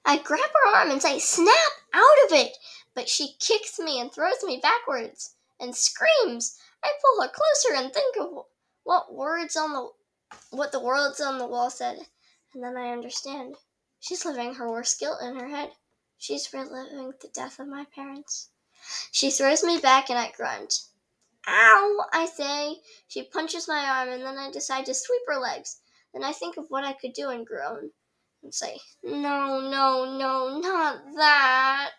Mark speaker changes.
Speaker 1: I grab her arm and say, "Snap out of it!" But she kicks me and throws me backwards and screams. I pull her closer and think of what the words on the wall said, and then I understand. She's living her worst guilt in her head. She's reliving the death of my parents. She throws me back and I grunt. "Ow!" I say. She punches my arm and then I decide to sweep her legs. Then I think of what I could do and groan and say, "No, no, no, not that."